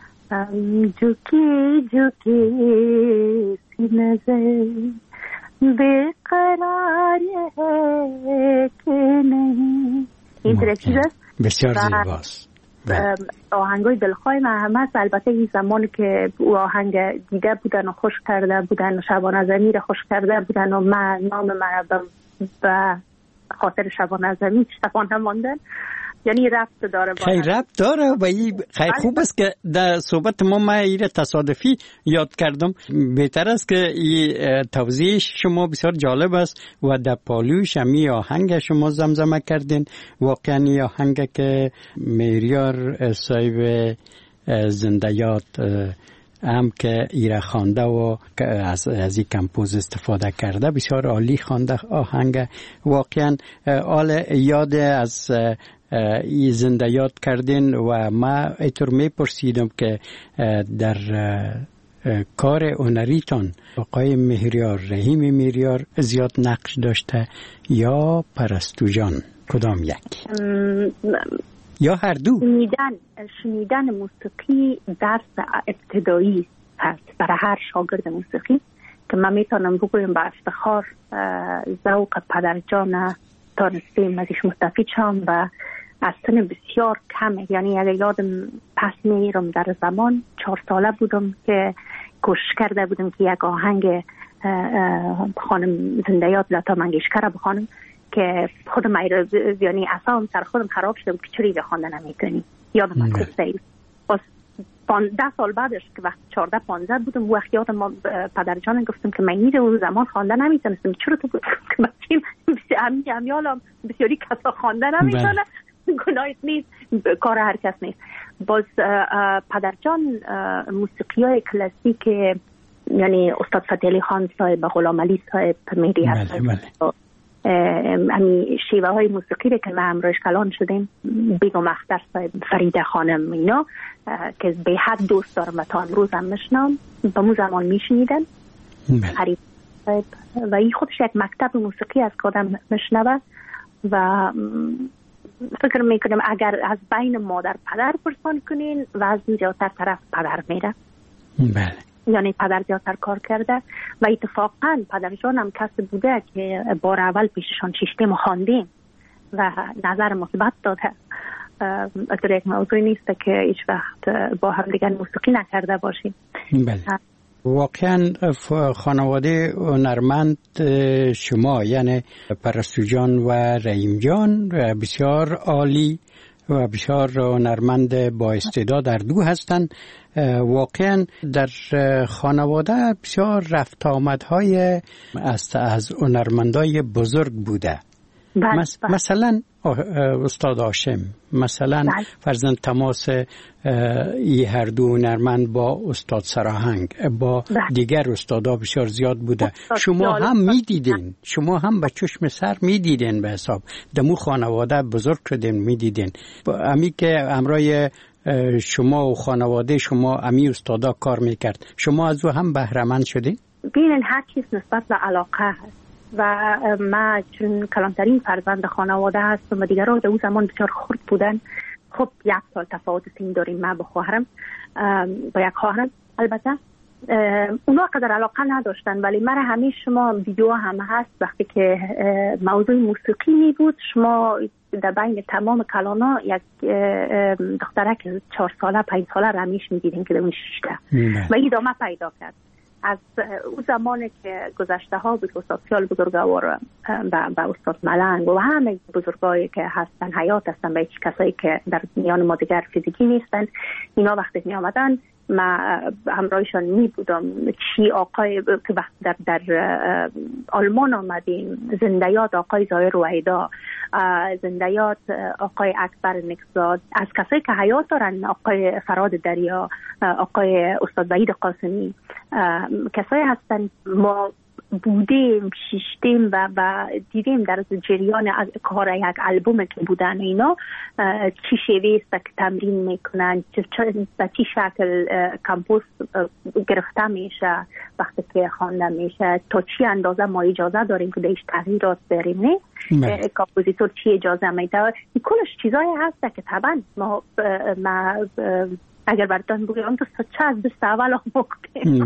جوکی سینه بیقرار ہے که نہیں. این ترکیب است بسیار زیباست. آهنگای دلخواه محمد. البته این زمان که او آهنگ دیده بودن و خوش کرده بودن و شبانه اعظمی را خوش کرده بودن و من نام من به خاطر شبانه اعظمی شبانه ماندن، یعنی ربط داره. خیلی ربط داره و خیلی خوب است که در صحبت ما این تصادفی یاد کردم. بهتر است که این توضیح شما بسیار جالب است و در پالوش همی آهنگ شما زمزمه کردین. واقعا این آهنگ که مهریار صاحب زنده یاد هم که ایره خوانده و از این کمپوز استفاده کرده، بسیار عالی خوانده آهنگ. واقعا آل یاد از ای زنده یاد کردین و ما اینطور میپرسیدم که در کار هنریتان آقای مهریار، رحیم مهریار زیاد نقش داشته یا پرستو جان؟ کدام یک؟ یا هر دو؟ شنیدن موسیقی درس ابتدایی هست برای هر شاگرد موسیقی که من میتونم بگویم با افتخار ذوق پدر جان تانستیم ازش مستفید شم و از سن بسیار کمه. یعنی اگه یادم پس میرم در زمان 4 ساله بودم که کوشش کرده بودم که یک آهنگ خانم زنده یاد لتا منگیشکر بخوانم که خودم یعنی اصلا سر خودم خراب شده بود که چرا خواندن نمیتونی. یادم از قصه باز 10 سال بعدش که وقت 14-15 بودم وقت یادم پدر جانم گفتم که من اینجا اون زمان خواندن نمیتونستم. چرا تو همیالم بسیاری کسا خواندن نمیتونه، گناهی نیست، کار هر کس نیست. باز پدر جان موسیقی های کلاسیک یعنی استاد فتح علی خان صاحب، غلام علی صاحب میری هست، امی شیوه های موسیقی که ما همراهش کلان شدیم، بیگم اختر صاحب، فریده خانم، اینا که به حد دوست دارم و تا امروز هم میشنم، با مو زمان میشنیدن فریده صاحب و این خودش یک مکتب موسیقی از که آدم میشنوه و فکر میکنم اگر از بین مادر پدر پرسان کنین و از اینجاتر طرف پدر میره. بله. یعنی پدر زیادتر کار کرده و اتفاقا پدر جان هم کسی بوده که بار اول پیششان شیشتیم خواندیم و نظر مثبت داده. اگر یک موضوعی نیست که هیچ وقت با هم دیگر موسیقی نکرده باشیم. بله. واقعا خانواده هنرمند شما یعنی پرستو جان و رحیم جان بسیار عالی و بسیار هنرمند با استعداد در دو هستند. واقعا در خانواده بسیار رفت آمدهای از هنرمندای بزرگ بوده. مثلا استاد هاشم، مثلا فرزند تماس ای هر دو هنرمند با استاد سراهنگ، با دیگر استادا بسیار زیاد بوده. شما هم میدیدین، شما هم به چشم سر میدیدین، به حساب دمو خانواده بزرگ شدین میدیدین. امی که امرای شما و خانواده شما امی استادا کار میکرد، شما از او هم بهره مند شدین؟ ببینین هر چیز نسبت به علاقه هست و ما چون کلانترین فرزند خانواده هستم و دیگران در اون زمان بسیار خرد بودن. خب 1 سال تفاوت سن داریم ما با خواهرم، با یک خواهرم. البته اونا قدر علاقه نداشتن، ولی من همیشه شما ویدیو هم هست وقتی که موضوع موسیقی می بود، شما در بین تمام کلانا یک دختره که 4 ساله 5 ساله را همیشه می دیدیم که در اون شیشته و ادامه پیدا کرد. از اون زمانی که گذشته ها بود استاد سیال بزرگوار و استاد ملنگ و همه بزرگایی که هستن حیات هستن و هیچ کسایی که در میان ما دیگر فیزیکی نیستن، اینا وقتی می آمدن ما همراهشان می بودم. چی آقای که وقت در آلمان آمدیم، زندیات آقای ظاهر رویدا، زندیات آقای اکبر نکزاد، از کسایی که حیات دارن آقای فراد دریا، آقای استاد وحید قاسمی، کسایی هستن ما بودیم، شیشتیم و دیدیم در جریان از کار یک البوم که بودن اینا چی شیوه است که تمرین میکنن، به چی شکل کمپوز گرفته میشه وقتی که خوانده میشه، تا چی اندازه ما اجازه داریم که دیش تغییرات بریم، نه کمپوزیتور چی اجازه میده. کلش چیزایی هست که طبعا ما اگر براتون بگم تو چه از دست اول آموختیم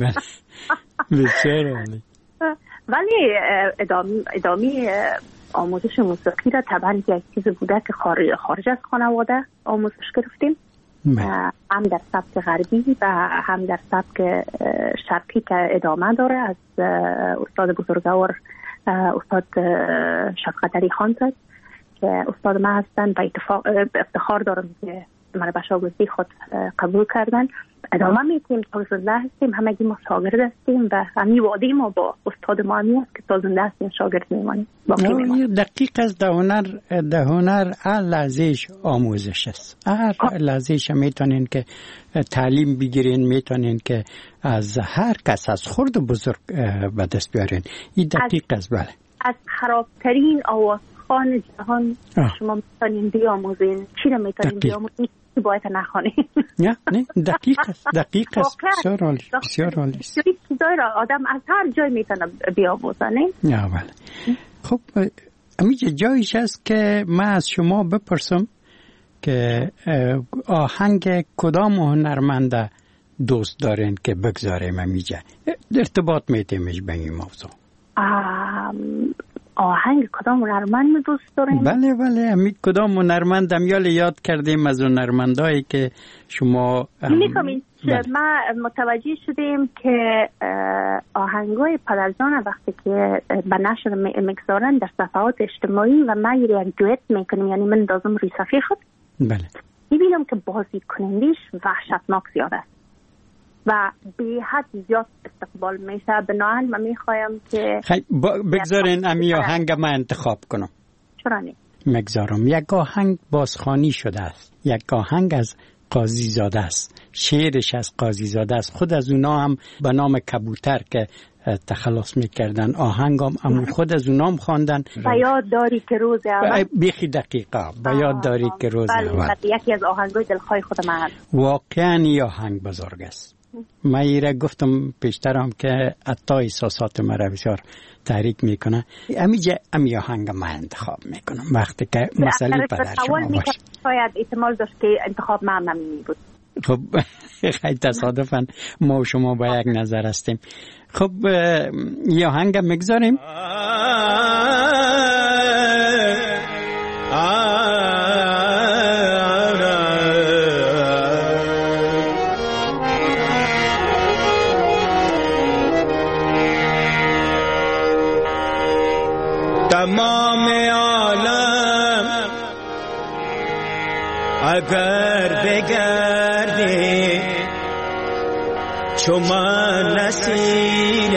بسیار عالی. ولی ادامه آموزش موسیقی را طبعا یک چیز بوده که خارج از خانواده آموزش گرفتیم، هم در سبک غربی و هم در سبک شرقی که ادامه داره از استاد بزرگوار استاد شفقتری خان زد که استاد ما هستن و افتخار دارم که من به شاگردی خود قبول کردن. ادامه میتیم تا زنده هستیم، همگی ما شاگرد هستیم و همی وعده ما با استاد ما همی است که تا زنده هستیم شاگرد میمانیم. دقیق است. در هنر هر لحظهش آموزش است. هر لحظهش میتونین که تعلیم بگیرین، میتونین که از هر کس از خرد و بزرگ به دست بیارین. این دقیق است. بله، از خرابترین آوازخوان جهان شما میتونین بیاموزین. چی رو میتونین بیاموزین؟ باید نخوانیم. نه دقیق است. بسیار عالی. چیزایی را آدم از هر جای میتونه بیاموزه. نه بله. خب امیجه جایش است که من از شما بپرسم که آهنگ کدام هنرمنده دوست دارین که بگذاریم امیجه ارتباط میتیمش به این موضوع؟ آهنگ کدام هنرمند دوست دارین؟ بله امی کدام هنرمند یاد کردیم از هنرمندایی که شما می‌کنید. ما متوجه شدیم که آهنگای پدرجان وقتی که به نشر میگذارن در صفحات اجتماعی و ما یک دوئت میکنیم، یعنی من دازم روی صفحه خود میبینم که بازی کنندیش وحشتناک زیاد است و به حد زیاد استقبال میشه. بنابراین من میخوایم که بگذارین امی آهنگ ما انتخاب کنم. چرا نه؟ مگذارم. یک آهنگ بازخوانی شده است، یک آهنگ از قاضی زاده است، شعرش از قاضی زاده است. خود از اونا هم به نام کبوتر که تخلص میکردن آهنگام امو خود از اونام خواندن. بیاد داری که روز اول بیخی دقیقه بیاد داری که روز اول یکی از آهنگای دلخواه خود من هست. واقعا این آهنگ بزرگ است. من ایره گفتم پیشترم که حتی احساسات مرا بسیار تحریک میکنه. امی آهنگ من انتخاب میکنم وقتی که مسئله پدر شما باشه. شاید احتمال داشت که انتخاب من نمی بود. خب خیلی تصادفاً ما و شما با یک نظر هستیم. خب یه آهنگ میگذاریم. تمام عالم اگر بگردی چو من نسیر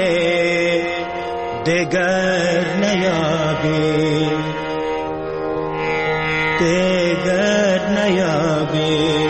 دگر نیابی، دگر نیابی.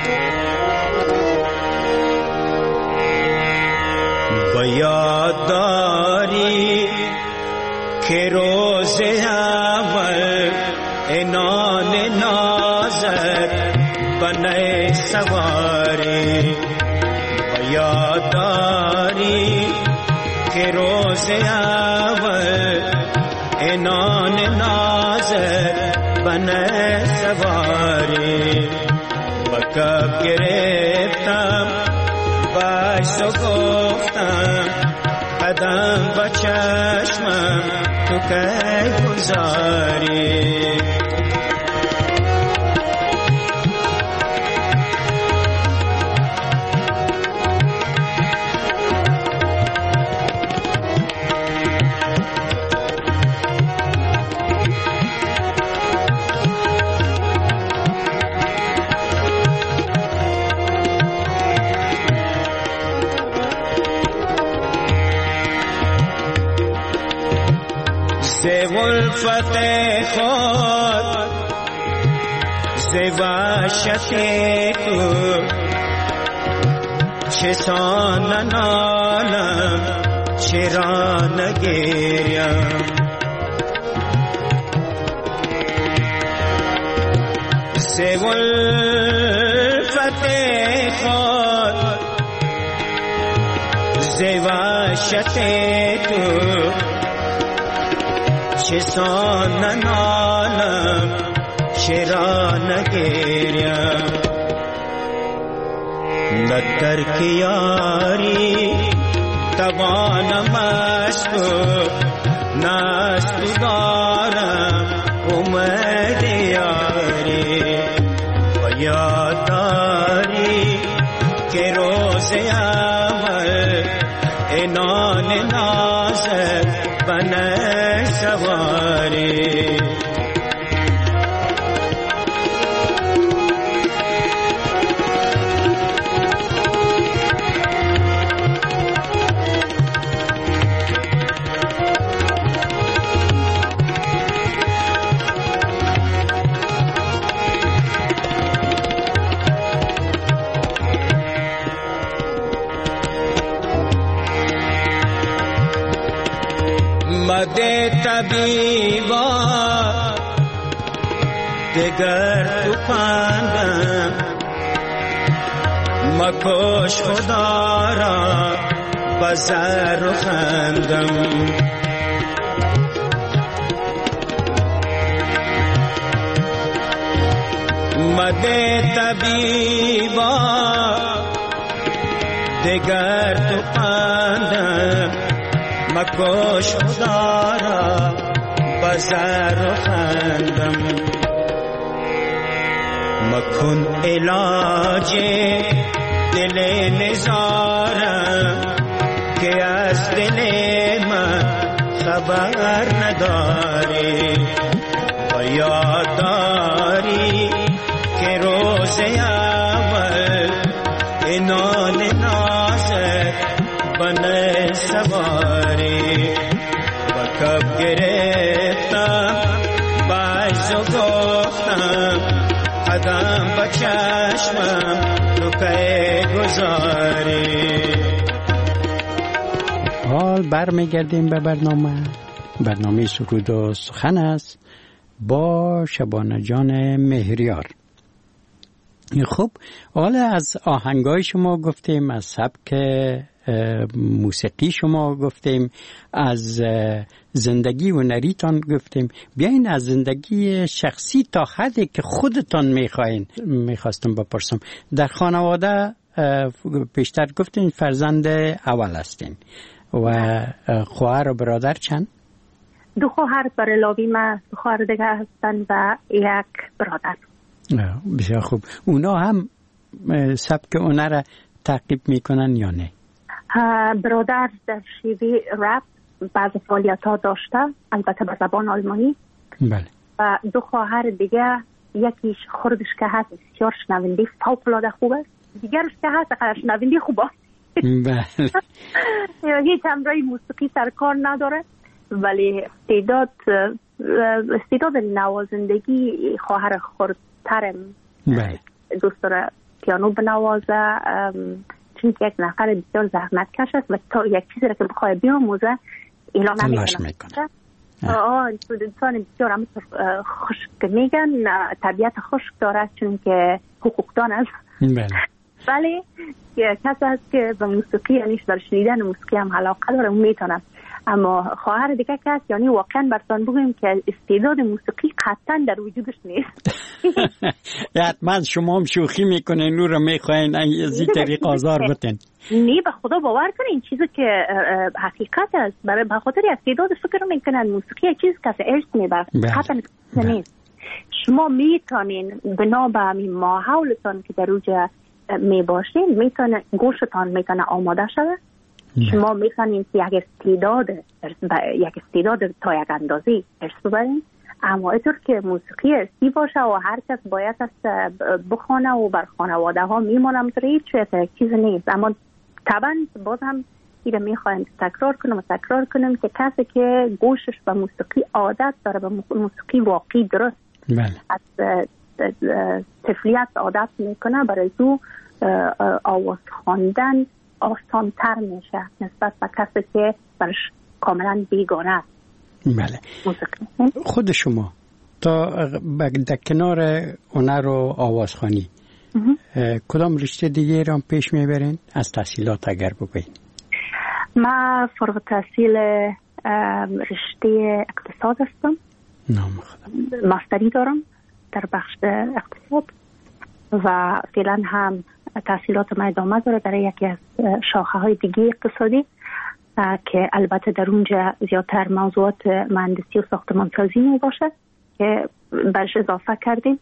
و یاد داری که روز اول انان نازت بنه سواری. و یاد داری که روز اول انان نازت بنه سواری. و کب گرفتم باش و گفتم قدم با چشمم تو که گذاری. ولفت خود ز وحشت تو چسان نالم چرا نگریم. ز ولفت خود ز وحشت تو چسان نالم چرا نگریم. نه ترک یاری توانم از تو، نه از تو دارم امید یاری. و یاد داری که روز اول انان نازت بنه سواری. مده طبیبا دگر تو پندم، مکش خدا را بزر و خندم. مده طبیبا دگر تو پندم، مکش خدا را بزر و خندم. مکن علاج دل نزارم که از دل من خبر نداری. و یاد داری که روز اول انان نازت بنه سواری. و کب گرفتم باز و گفتم قدم با چشمم تو که گذاری. حال برمیگردیم به برنامه سرود و سخن است با شبانه جان مهریار. خب حالا از آهنگای شما گفتیم، از سبک موسیقی شما گفتیم، از زندگی هنریتان گفتیم. بیاین از زندگی شخصی تا حدی که خودتان میخواستم بپرسم. در خانواده پیشتر گفتین فرزند اول هستین و خواهر و برادر چند؟ 2 خواهر برای ما 2 خواهر دیگه هستن و 1 برادر. بسیار خوب. اونا هم سبک هنر را تعقیب میکنن یا نه؟ برادر در شیوه رپ بعض فعالیت ها داشته، البته به زبان آلمانی. بله. و 2 خواهر دیگه یکیش خردش که هست بسیار شنونده فوق‌العاده خوب است، دیگرش که هست شنونده خوب است. هیچ امرای موسیقی سرکار نداره، ولی استعداد نوازندگی خواهر خردترم دوست داره پیانو بنوازه، چون که یک نفر بسیار زحمت کش است و تا یک چیزی را که بخواه بیاموزه اعلام نمیکنه. انسان بسیار هم خشک میگن، طبیعت خشک داره چون که حقوقدان است. ولی کسی هست که به موسیقی یعنیش بر شنیدن موسیقی هم علاقه داره، اون میتونه. اما خواهر دیگه کس یعنی واقعا براتون بگویم که استعداد موسیقی قطعا در وجودش نیست. حتما شما هم شوخی میکنین رو میخواین از این طریق آزار بتین. نه به خدا باور کنین این چیزی که حقیقت است، برای بخاطر استعداد فکر میکنن موسیقی چیز کسی ارث میبره، قطعا نیست. شما میتونین بنا به همین ماحولتان که در اوجه میباشین میتونه گوشتان میتونه آماده شده. شما میتونین یک استعداد تا یک اندازی ارث ببرین، اما اینطور که موسیقی ارثی باشه و هر کس باید است بخونه و بر خانواده ها میمونم هیچ چیز نیست. اما طبعا باز هم ایره میخوایم تکرار کنم که کسی که گوشش به موسیقی عادت داره، به موسیقی واقعی درست از طفلیت عادت میکنه، برای او آواز خواندن آسان تر میشه نسبت به کسی که برش کاملا بیگانه است. بله. خود شما تا در کنار هنر و آوازخوانی کدام رشته دیگه را پیش میبرین؟ از تحصیلات اگر بگوین. من فارغ التحصیل رشته اقتصاد هستم. ماستری دارم در بخش اقتصاد و فعلا هم تحصیلات من ادامه داره در یکی از شاخه های دیگه اقتصادی که البته در اونجا زیادتر موضوعات مهندسی و ساختمانسازی می باشه که برش اضافه کردیم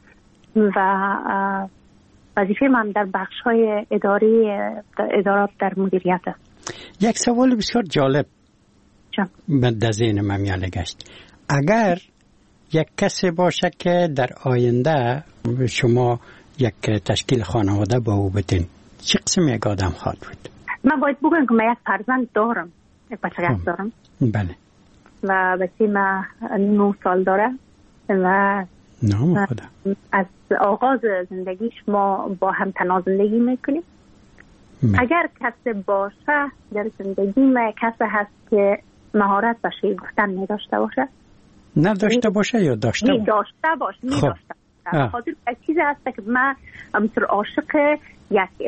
و وظیفه من در بخش های ادارات در مدیریت است. یک سوال بسیار جالب در ذهن من میانه گشت. اگر یک کسی باشه که در آینده شما یک تشکیل خانواده با او بتین، چه قسم یک آدم خواهد بود؟ من باید بگویم که من یک فرزند دارم، یک بچه دارم. بله. و بچه من 9 سال داره و از آغاز زندگیش ما با هم تنها زندگی میکنیم. اگر کسی باشه در زندگی من کسی هست که مهارت و شعر گفتن نداشته باشه، نداشته باشه یا داشته باشه؟ نداشته. خاطر یک چیزی هست که من همینطور عاشق یک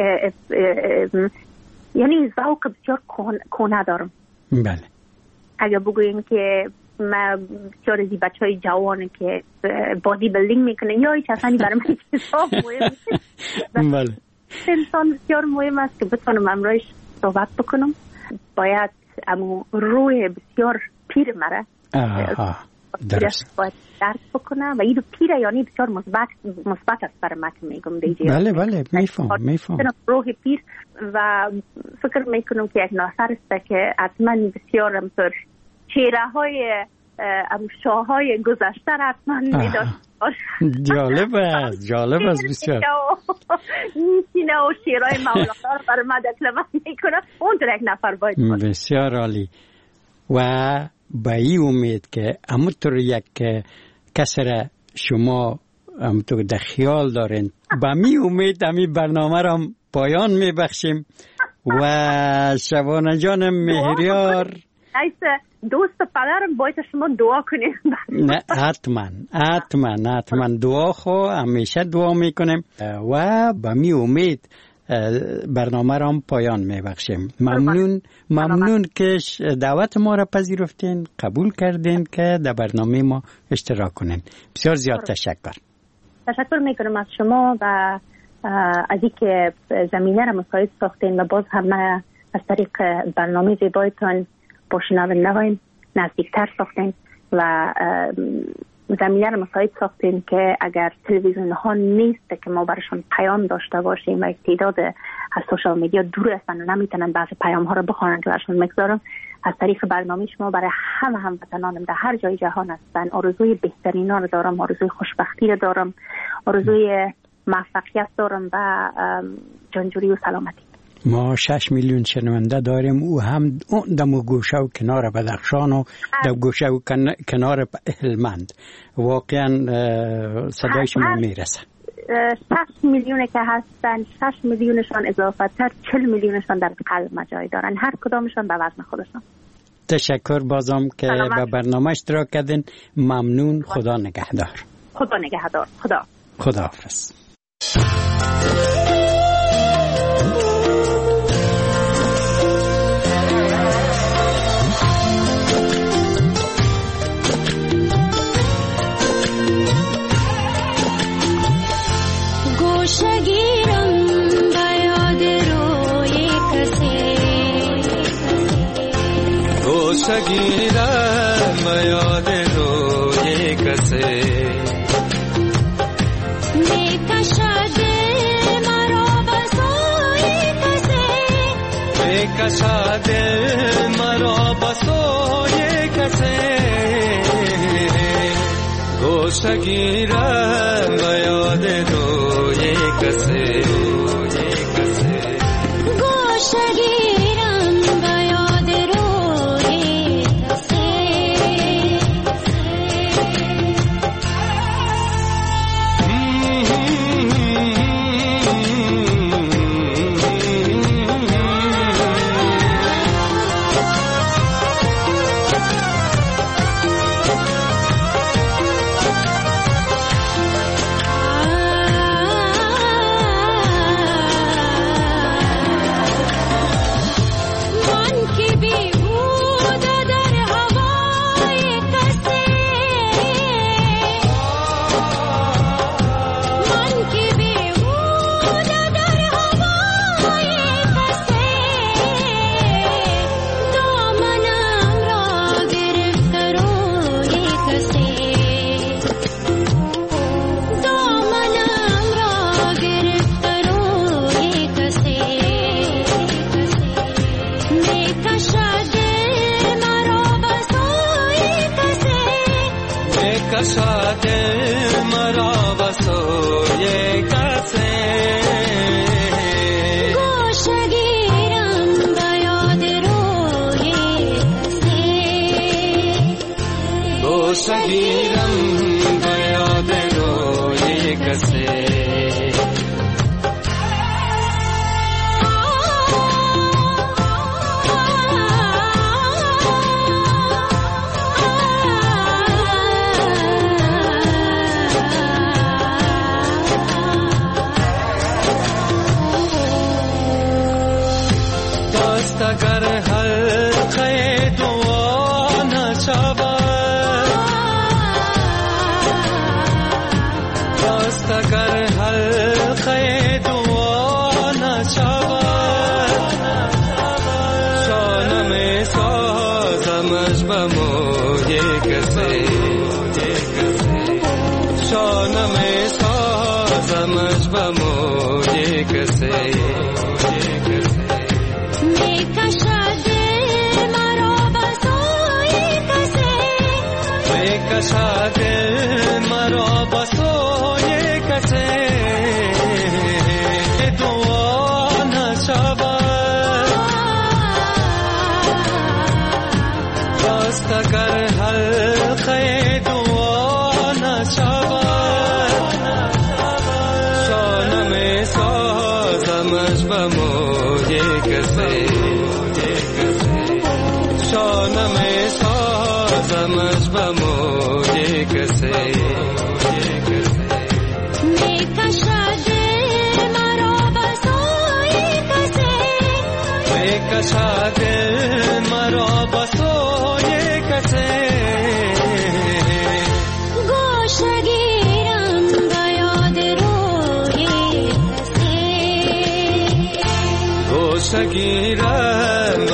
یعنی ذوق بسیار کهنه دارم. بله. اگر بگویم که من بسیار از بچه های جوانه که بادی بلدینگ میکنه یا هیچ اصلا برای من چیزها مهم بله. انسان بسیار مهم است که بتونم امروز صحبت بکنم. باید امو روی بسیار پیر مره درست باید درک بکنه و این پیره یعنی بسیار مثبت است برای من که میگم دیگه. بله میفهم روح پیر و فکر میکنم که یک ناثر است که حتما بسیار همطور چهره های شاه های گذشته را حتما میداشت. جالب است بسیار. سینه و شیرهای مولانا رو برای من دکلمه میکنه، اون در یک نفر باید کنه. بسیار عالی. و با این امید که همونطور یک کسی را شما همونطور در خیال دارین، با می امید همین برنامه را پایان میبخشیم و شبانه جانم مهریار دوست پدرم باید شما دعا کنیم. نه حتما دعا خو همیشه دعا میکنیم و با می امید برنامه را هم پایان میبخشیم. ممنون که دعوت ما را پذیرفتین، قبول کردین که در برنامه ما اشتراک کنین. بسیار زیاد تشکر میکنم از شما و از اینکه زمینه را مساعد ساختین و باز هم از طریق برنامه زیبایتان با شنوندگان نزدیکتر ساختین و زمینه رو مساعد ساختیم که اگر تلویزیون ها نیست که ما برشان پیام داشته باشیم و تعداد از سوشال میدیا دور هستن و نمیتونن بعض پیام ها رو بخونن که برشان میگذارم، از طریق برنامه شما برای همه هموطنانم در هر جای جهان هستن آرزوی بهترینا رو دارم، آرزوی خوشبختی رو دارم، آرزوی موفقیت دارم و جانجوری و سلامتی. ما 6 میلیون شنونده داریم، او هم دم و گوشه و کنار بدخشان و دم گوشه و کنار هلمند. واقعا صدای شما میرسه. 6 میلیون که هستن، 6 میلیونشان اضافه تر 40 میلیونشان در قلب مجای دارن، هر کدامشان به وزن خودشان. تشکر بازم که به برنامه اشتراک کردین. ممنون. خدا نگهدار. خدا نگهدار. خدا حافظ. گیرم به یاد روی کسی میکشد مرا به سوی کسی، میکشد مرا به سوی کسی، گوشه گیرم به یاد روی کسی، گوشه گیرم به یاد روی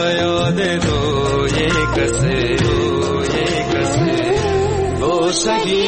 Shaggy